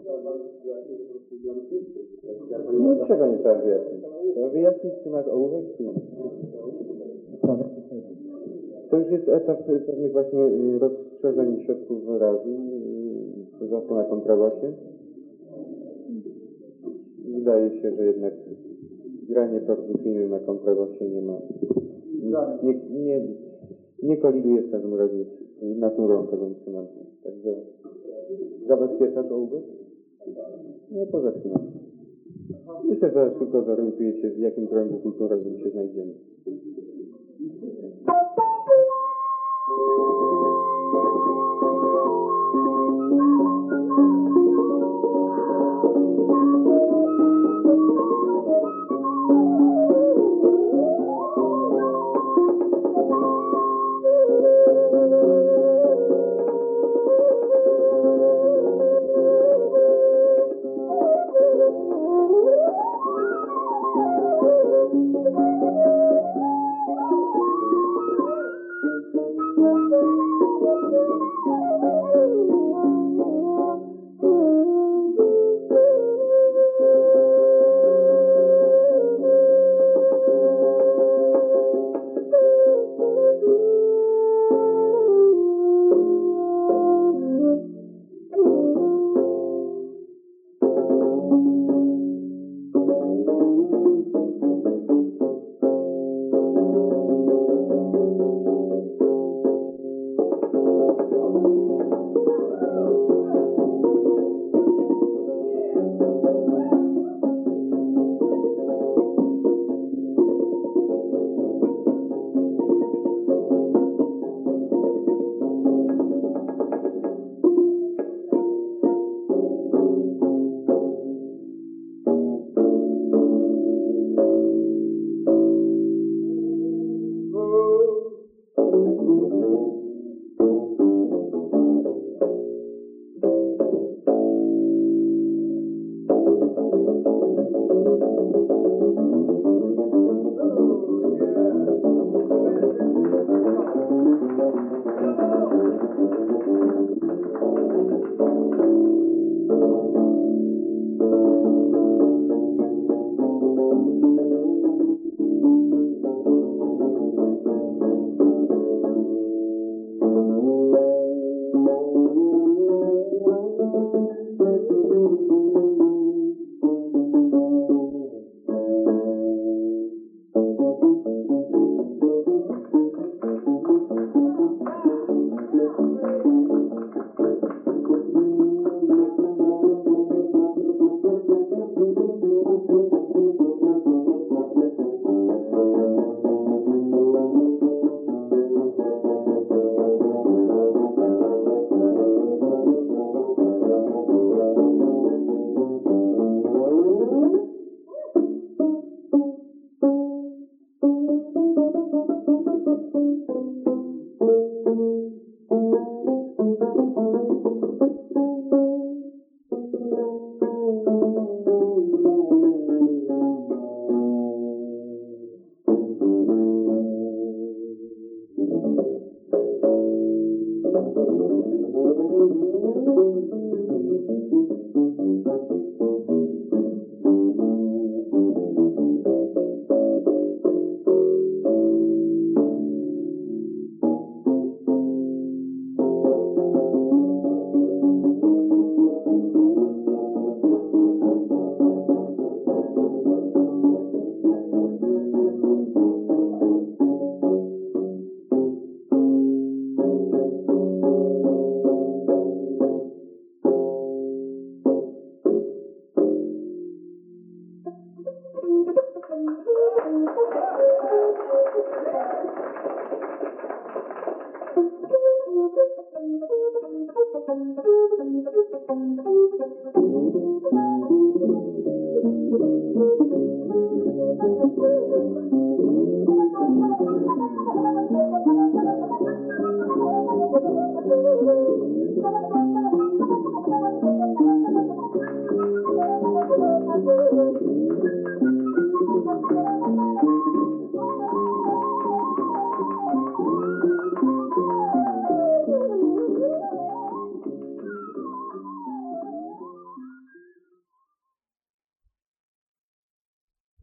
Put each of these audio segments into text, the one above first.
No czego nie trzeba wyjaśnić? Trzeba wyjaśnić, czy masz ołówek, czy nie. To już jest etap pewnych właśnie rozszerzeń środków wyrazu, zwłaszcza na kontrabasie. Wydaje się, że jednak granie perkusyjne na kontrabasie nie ma, nie koliduje w każdym razie z naturą tego instrumentu. Także zabezpieczasz ołówek? No to zaczynamy. Myślę, że szybko zorientujecie, w jakim kręgu kulturowym się znajdziemy.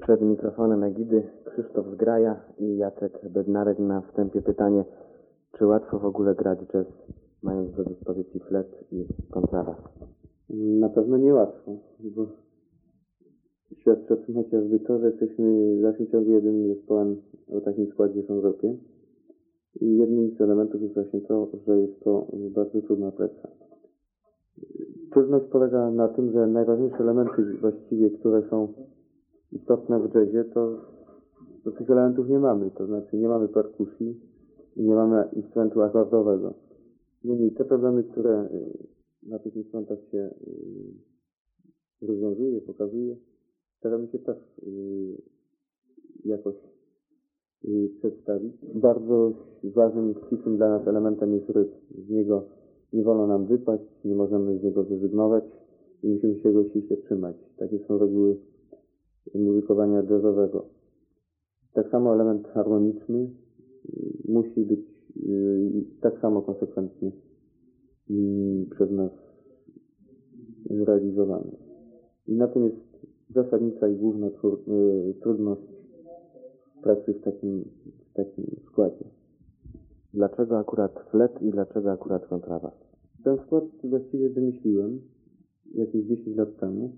Przed mikrofonem Egidy Krzysztof Zgraja i Jacek Bednarek. Na wstępie pytanie, czy łatwo w ogóle grać jazz, mając do dyspozycji flet i kontrabas? Na pewno niełatwo, bo świadczy o tym chociażby to, że jesteśmy w dalszym ciągu jedynym zespołem o takim składzie w Europie. I jednym z elementów jest właśnie to, że jest to bardzo trudna praca. Trudność polega na tym, że najważniejsze elementy właściwie, które są istotne w jazzie, to tych elementów nie mamy. To znaczy nie mamy perkusji i nie mamy instrumentu akordowego. Niemniej te problemy, które na tych instrumentach się rozwiązuje, pokazuje, staramy się też jakoś przedstawić. Bardzo ważnym i ścisłym dla nas elementem jest rytm. Z niego nie wolno nam wypaść, nie możemy z niego zrezygnować i musimy się go ściśle trzymać. Takie są reguły muzykowania jazzowego. Tak samo element harmoniczny musi być tak samo konsekwentnie przez nas realizowany. I na tym jest zasadnicza i główna trudność pracy w takim składzie. Dlaczego akurat flet i dlaczego akurat kontrabas? Ten skład właściwie wymyśliłem jakieś 10 lat temu.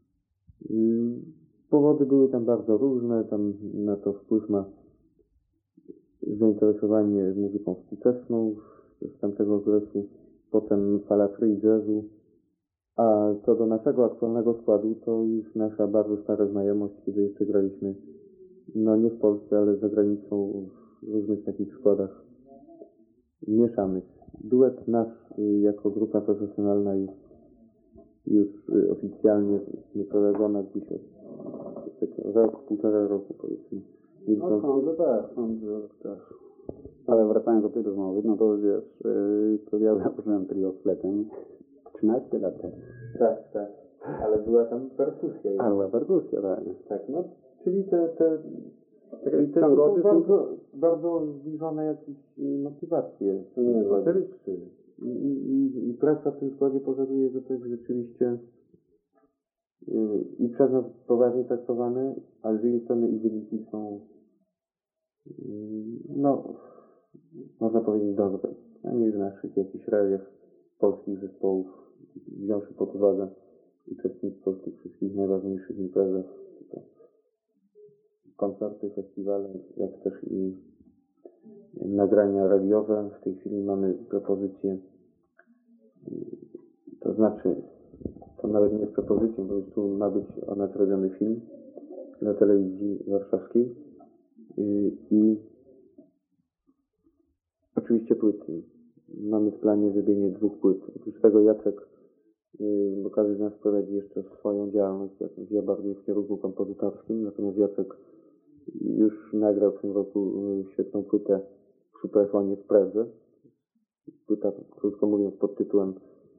Powody były tam bardzo różne, tam na to wpływ ma zainteresowanie muzyką współczesną z tamtego okresu, potem fala free jazzu, a co do naszego aktualnego składu, to już nasza bardzo stara znajomość, kiedy jeszcze graliśmy, no nie w Polsce, ale za granicą w różnych takich składach mieszanych. Duet nasz jako grupa profesjonalna jest już oficjalnie wyprowadzona gdzieś od rok, półtora roku powiedzmy. No sądzę też. Ale wracając do tej rozmowy, no to wiesz, to ja założyłem trio z fletem 13 lat temu. Tak. Ale była tam perkusja. A była perkusja, tak. Tak, no, czyli te ciągoty są bardzo zbliżone jakieś motywacje. I praca w tym składzie powoduje, że to jest rzeczywiście i przez nas poważnie traktowane, ale z drugiej strony ich wyniki są no, można powiedzieć dobre. Przynajmniej w naszych jakichś realiach polskich zespołów, wziąwszy pod uwagę uczestnictwo w tych wszystkich najważniejszych imprezach, koncerty, festiwale, jak też i nagrania radiowe. W tej chwili mamy propozycję, to znaczy, to nawet nie jest propozycją, bo tu ma być o nas robiony film na telewizji warszawskiej i oczywiście płyty. Mamy w planie zrobienie 2 płyt. Oprócz tego Jacek, bo każdy z nas prowadzi jeszcze swoją działalność, ja bardziej w kierunku kompozytorskim, natomiast Jacek już nagrał w tym roku świetną płytę w Superfonie w Pradze. Płyta, krótko mówiąc, pod tytułem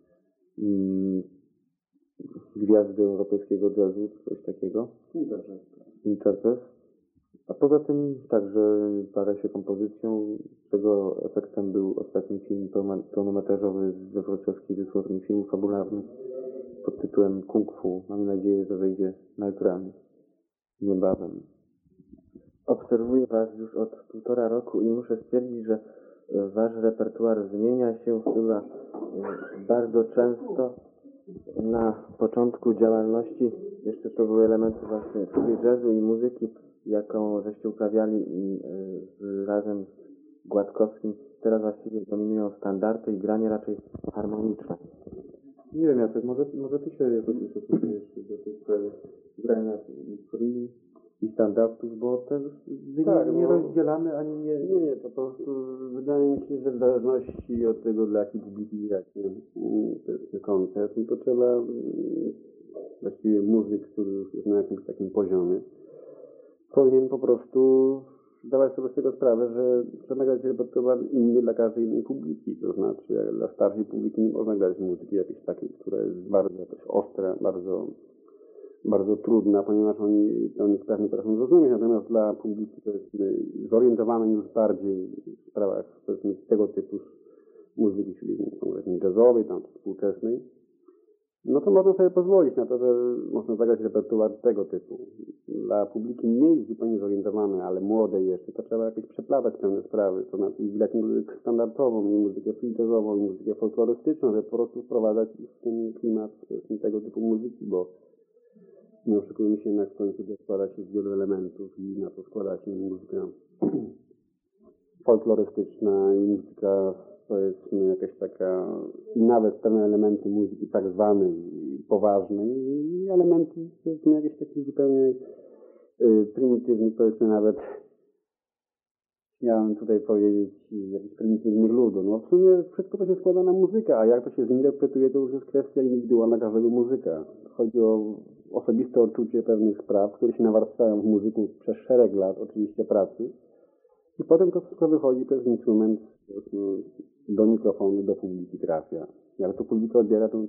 Gwiazdy europejskiego jazzu, coś takiego. Interjazz. A poza tym także para się kompozycją, czego efektem był ostatni film pełnometrażowy we wrocławskiej wytwórni filmów fabularnych pod tytułem Kung Fu. Mamy nadzieję, że wejdzie na ekrany niebawem. Obserwuję Was już od 1,5 roku i muszę stwierdzić, że Wasz repertuar zmienia się chyba bardzo często. Na początku działalności jeszcze to były elementy właśnie free jazzu i muzyki, jaką żeście uprawiali razem z Gładkowskim. Teraz właściwie dominują standardy i granie raczej harmoniczne. Nie wiem, Jacek, może ty się jakoś ustosunkujesz do tej sprawy grania free i standardów, bo te nie rozdzielamy ani nie... Nie, to po prostu wydaje mi się, że w zależności od tego, dla jakiej publiki grać ten koncert, no to trzeba właściwie muzyk, który już jest na jakimś takim poziomie, powinien po prostu zdawać sobie z tego sprawę, że trzeba grać repertuar inny dla każdej innej publiki. To znaczy, jak dla starszej publiki nie można grać muzyki jakiejś takiej, która jest bardzo jakoś ostra, bardzo trudna, ponieważ oni to nie pewnie potrafią zrozumieć, natomiast dla publiki to jest zorientowane już bardziej w sprawach powiedzmy tego typu muzyki, czyli konkretnie jazzowej, tam współczesnej. No to można sobie pozwolić na to, że można zagrać repertuar tego typu. Dla publiki mniej zupełnie zorientowanej, ale młodej jeszcze, to trzeba jakoś przeplatać pewne sprawy, to znaczy grać muzykę standardową, i muzykę free jazzową, i muzykę folklorystyczną, żeby po prostu wprowadzać w ten klimat tego typu muzyki, bo nie oszukujmy się, jednak w końcu to składa się z wielu elementów i na to składa się muzyka folklorystyczna i muzyka, powiedzmy, jakaś taka, i nawet pewne elementy muzyki tak zwanej poważnej i elementy, powiedzmy, jakichś takich zupełnie prymitywnych, powiedzmy nawet, miałem tutaj powiedzieć, jakichś prymitywnych ludów. No w sumie wszystko to się składa na muzykę, a jak to się zinterpretuje, to już jest kwestia indywidualna każdego muzyka. Chodzi o osobiste odczucie pewnych spraw, które się nawarstwiają w muzyku przez szereg lat, oczywiście pracy. I potem to wszystko wychodzi przez instrument do mikrofonu, do publiki trafia. Jak to publika odbiera, to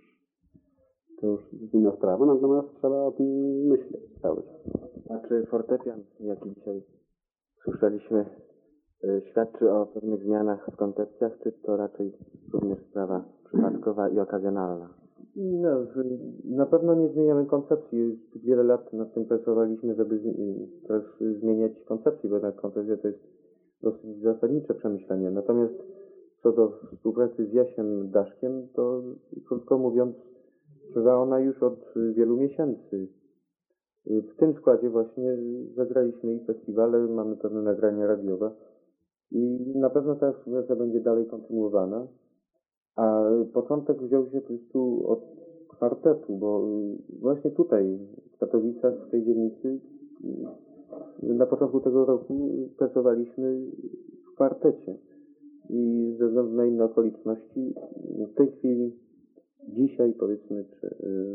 już jest inna sprawa, natomiast trzeba o tym myśleć cały czas. A czy fortepian, jaki dzisiaj słyszeliśmy, świadczy o pewnych zmianach w koncepcjach, czy to raczej również sprawa przypadkowa i okazjonalna? No, na pewno nie zmieniamy koncepcji. Już wiele lat nad tym pracowaliśmy, żeby też zmieniać koncepcję, bo jednak koncepcja to jest dosyć zasadnicze przemyślenie. Natomiast co do współpracy z Jasiem Daszkiem, to krótko mówiąc, trwa ona już od wielu miesięcy. W tym składzie właśnie zagraliśmy i festiwale, mamy pewne nagrania radiowe i na pewno ta współpraca będzie dalej kontynuowana. A początek wziął się po prostu od kwartetu, bo właśnie tutaj, w Katowicach, w tej dzielnicy, na początku tego roku pracowaliśmy w kwartecie. I ze względu na inne okoliczności, w tej chwili, dzisiaj, powiedzmy, czy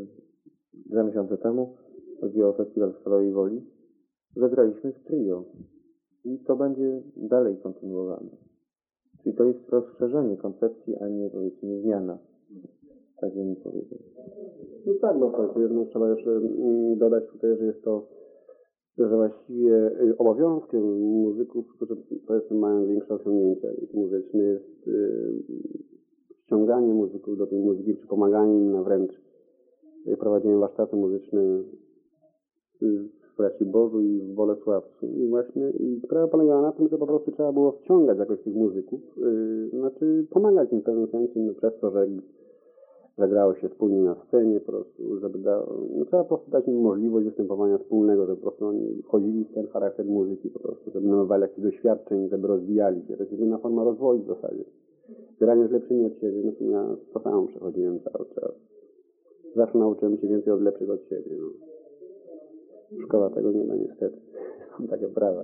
2 miesiące temu, chodzi o festiwal w Stalowej Woli, zagraliśmy w trio. I to będzie dalej kontynuowane. Czyli to jest rozszerzenie koncepcji, a nie, powiedzmy, zmiana. Tak bym powiedział. No tak, bo w końcu jedno trzeba jeszcze dodać tutaj, że jest to, że właściwie obowiązkiem muzyków, którzy, powiedzmy, mają większe osiągnięcia muzyczne, jest ściąganie muzyków do tej muzyki, czy pomaganie im, wręcz prowadzenie warsztatu muzyczne w Raciborzu i w Bolesławcu. I właśnie sprawa polegała na tym, że po prostu trzeba było wciągać jakoś tych muzyków, znaczy pomagać im w pewnym sensie, no, przez to, że grało się wspólnie na scenie, po prostu, żeby trzeba po prostu dać im możliwość występowania wspólnego, żeby po prostu oni wchodzili w ten charakter muzyki, po prostu, żeby nabywali jakichś doświadczeń, żeby rozwijali się. To jest jedyna forma rozwoju w zasadzie. Granie z lepszymi od siebie, no to ja to samo przechodziłem cały czas. Zawsze nauczyłem się więcej od lepszych od siebie. No. Szkoła tego nie da niestety. Są takie prawa.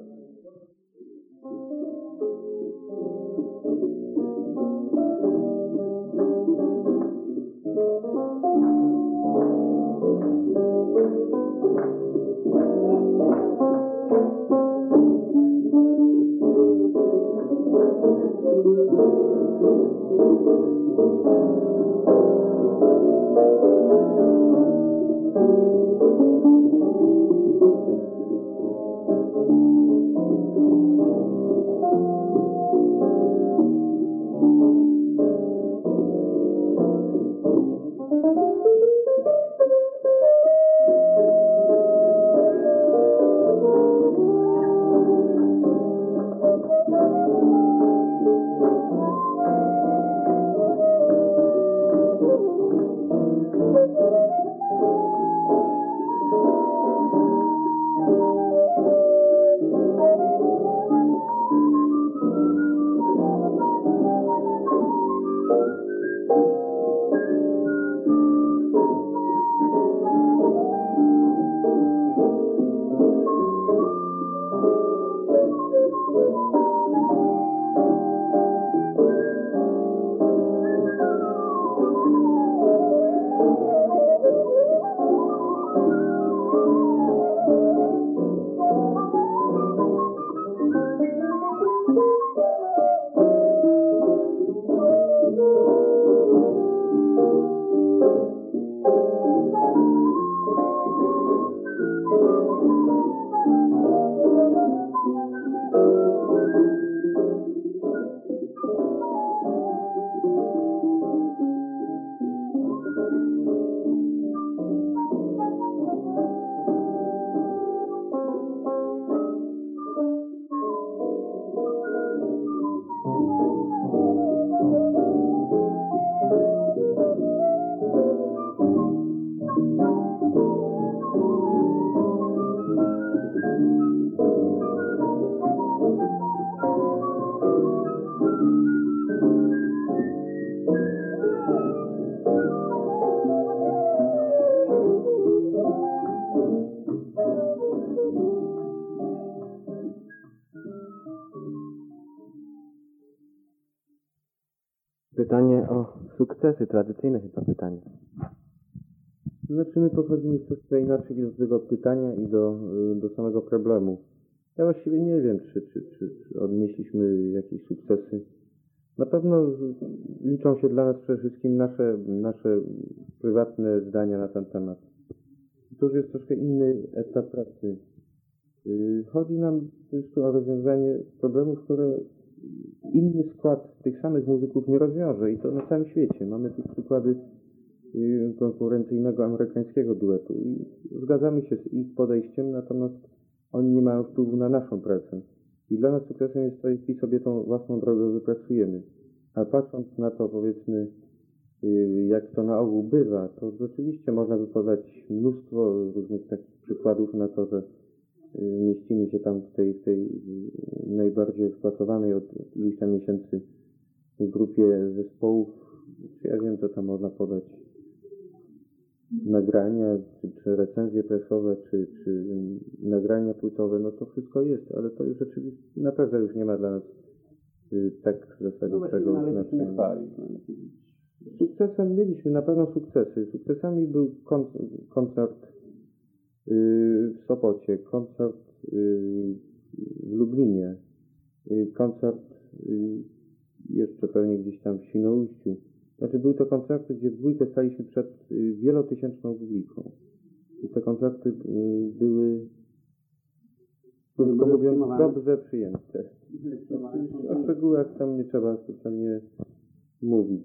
pytanie o sukcesy, tradycyjne chyba pytanie. To znaczy my podchodzimy troszkę inaczej do tego pytania i do samego problemu. Ja właściwie nie wiem, czy odnieśliśmy jakieś sukcesy. Na pewno liczą się dla nas przede wszystkim nasze prywatne zdania na ten temat. To już jest troszkę inny etap pracy. Chodzi nam tu o rozwiązanie problemów, które inny skład tych samych muzyków nie rozwiąże i to na całym świecie. Mamy tu przykłady konkurencyjnego amerykańskiego duetu i zgadzamy się z ich podejściem, natomiast oni nie mają wpływu na naszą pracę. I dla nas sukcesem jest to, jeśli sobie tą własną drogę wypracujemy. A patrząc na to, powiedzmy, jak to na ogół bywa, to rzeczywiście można by podać mnóstwo różnych takich przykładów na to, że mieścimy się tam w tej najbardziej eksploatowanej od iluś tam miesięcy grupie zespołów. Ja wiem, co tam można podać. Nagrania, czy recenzje prasowe, czy nagrania płytowe, no to wszystko jest, ale to już rzeczywiście naprawdę już nie ma dla nas tak zasadniczego znaczenia. Sukcesem mieliśmy na pewno sukcesy. Sukcesami był koncert w Sopocie, koncert w Lublinie, koncert jeszcze pewnie gdzieś tam w Świnoujściu. Znaczy były to koncerty, gdzie w dwójkę staliśmy przed wielotysięczną publiką. I te koncerty były, krótko mówiąc, dobrze przyjęte. O szczegółach tam nie trzeba specjalnie mówić.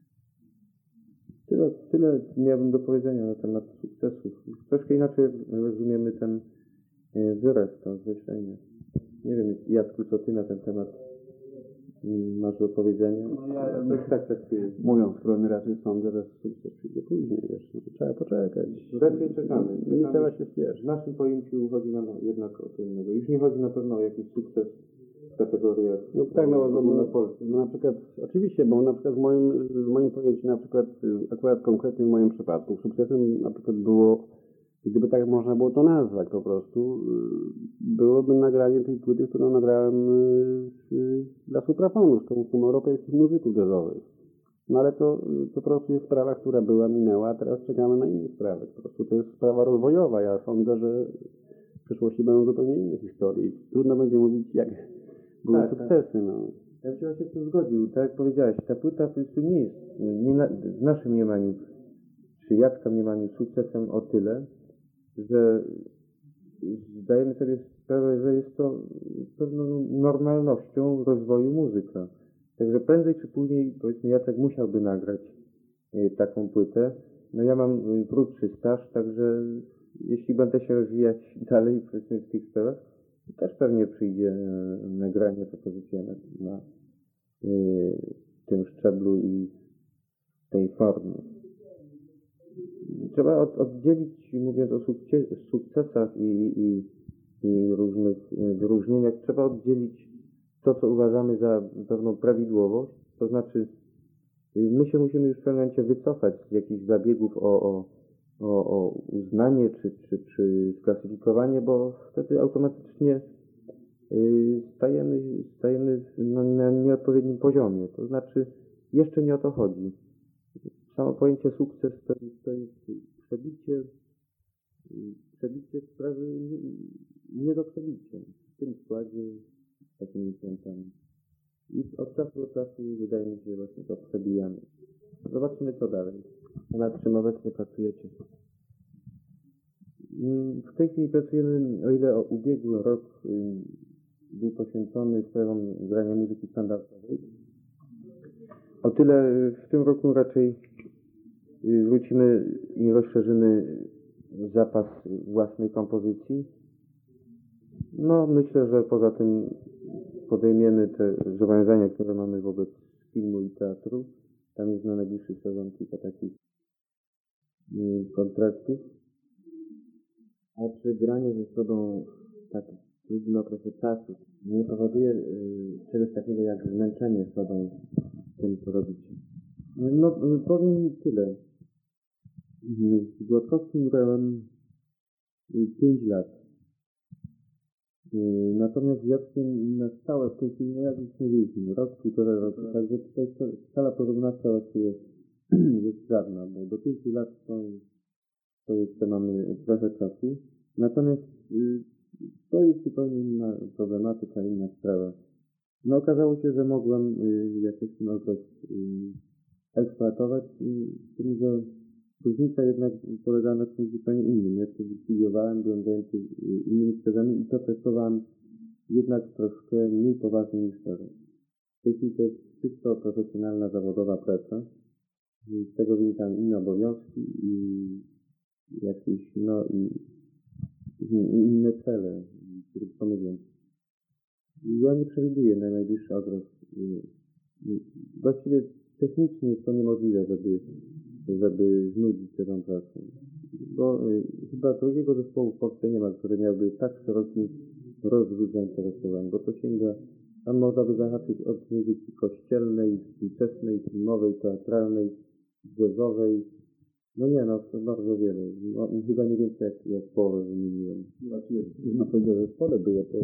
Tyle miałbym do powiedzenia na temat sukcesów. Troszkę inaczej rozumiemy ten wyraz, to określenie. Nie wiem, Jacku, co ty na ten temat masz do powiedzenia? No ja tak traktuję. Mówiąc skromnie, raczej sądzę, że sukces przyjdzie później jeszcze. Trzeba poczekać. Raczej czekamy. Nie trzeba się spieszyć. W naszym pojęciu chodzi nam jednak o co innego. Już nie chodzi na pewno o jakiś sukces w kategoriach No tak, no na przykład, oczywiście, bo na przykład w moim pojęciu, na przykład, akurat konkretnie w moim przypadku, sukcesem na przykład było, gdyby tak można było to nazwać po prostu, byłoby nagranie tej płyty, którą nagrałem dla suprafonu, z Kołuską Europejskich Muzyków Jazzowych. No ale to po prostu jest sprawa, która była, minęła, a teraz czekamy na inne sprawy. Po prostu to jest sprawa rozwojowa. Ja sądzę, że w przyszłości będą zupełnie inne historie. Trudno będzie mówić, jak były sukcesy. No. Ja bym się właśnie z tym zgodził. Tak jak powiedziałeś, ta płyta po prostu nie jest w naszym mniemaniu, czy Jacka mniemaniu, sukcesem o tyle, że zdajemy sobie sprawę, że jest to pewną normalnością rozwoju muzyka. Także prędzej czy później, powiedzmy, Jacek musiałby nagrać taką płytę. No ja mam krótszy staż, także jeśli będę się rozwijać dalej, powiedzmy, w tych sprawach, to też pewnie przyjdzie nagranie, propozycja na tym szczeblu i tej formie. Trzeba oddzielić, mówiąc o sukcesach i różnych wyróżnieniach, trzeba oddzielić to, co uważamy za pewną prawidłowość, to znaczy my się musimy już w pewnym momencie wycofać z jakichś zabiegów o uznanie czy sklasyfikowanie, bo wtedy automatycznie stajemy na nieodpowiednim poziomie. To znaczy jeszcze nie o to chodzi. Samo pojęcie sukces to jest przebicie sprawy nie do przebicia w tym składzie, z takimi piątami. I od czasu do czasu wydaje mi się, że właśnie to przebijamy. Zobaczymy co dalej. Nad czym obecnie pracujecie? W tej chwili pracujemy, o ile ubiegły rok był poświęcony sprawom grania muzyki standardowej, o tyle w tym roku raczej wrócimy i rozszerzymy zapas własnej kompozycji. No myślę, że poza tym podejmiemy te zobowiązania, które mamy wobec filmu i teatru. Tam jest na najbliższy sezon kilka takich kontraktów. A czy granie ze sobą w tak długim okresie czasu nie powoduje czegoś takiego jak zmęczenie sobą tym, co robicie? No powiem tyle. Z Gładkowskim grałem 5 lat. Natomiast Jackiem na stałe w tej chwili, no jak już mówiliśmy, rok, półtora roku, także tutaj skala porównawcza właściwie jest żadna, bo do 5 lat to jeszcze mamy trochę czasu. Natomiast to jest zupełnie inna problematyka, inna sprawa. No okazało się, że mogłem jakoś ten okres eksploatować, z tym, że różnica jednak polegała na czymś zupełnie innym. Ja wtedy studiowałem, byłem zajęty innymi sprawami i to traktowałem jednak troszkę mniej poważnie niż teraz. W tej chwili to jest czysto profesjonalna, zawodowa praca. Z tego wynikają inne obowiązki i jakieś, no i inne cele, które pomyślałem. Ja nie przewiduję na najbliższy okres. Właściwie technicznie jest to niemożliwe, żeby znudzić się tą pracą. Bo chyba drugiego zespołu w Polsce nie ma, który miałby tak szeroki rozrzut zainteresowań, bo to sięga, tam można by zahaczyć od muzyki kościelnej, współczesnej, filmowej, teatralnej, jazzowej. No nie, no to bardzo wiele. No, chyba nie więcej jak połowę wymieniłem. Znaczy, na tego zespole było to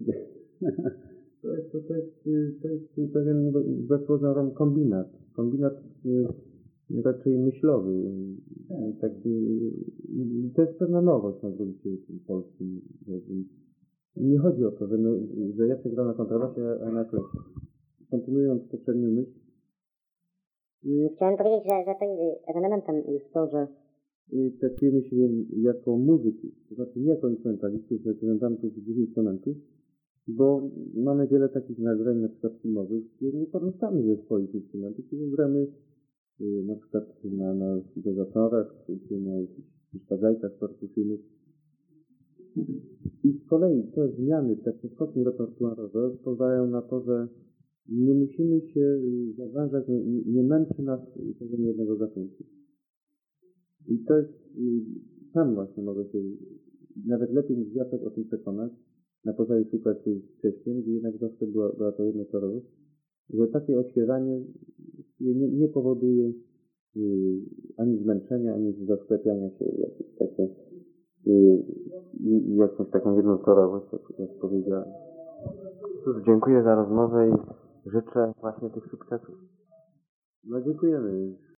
To jest pewien wbrew pozorom kombinat. Kombinat raczej myślowy. Taki, to jest pewna nowość na gruncie polskim. Nie chodzi o to, że Jacek grał na kontrabasie, a na klecie. Kontynuując poprzednią myśl, Chciałem powiedzieć, że to elementem jest to, że traktujemy się jako muzyków, to znaczy nie jako instrumentalistów, reprezentantów dwóch instrumentów, bo mamy wiele takich nagrań, na przykład filmowych, gdzie nie korzystamy ze swoich instrumentów, kiedy gramy na przykład na syntezatorach, czy na jakichś przeszkadzajkach perkusyjnych. I z kolei te zmiany, te przeskoki repertuarowe pozwalają na to, że nie musimy się zawężać, nie męczy nas tego jednego gatunku. I to jest, sam właśnie mogę się nawet lepiej niż Jacek o tym przekonać, na podstawie współpracy z Krzyśkiem, gdzie jednak zawsze była to jednotorowość, że takie odświeżanie nie powoduje ani zmęczenia, ani zasklepiania się jakieś takie jakąś taką jednotorowość, jak powiedziałem. Cóż, dziękuję za rozmowę i życzę właśnie tych sukcesów. No dziękujemy.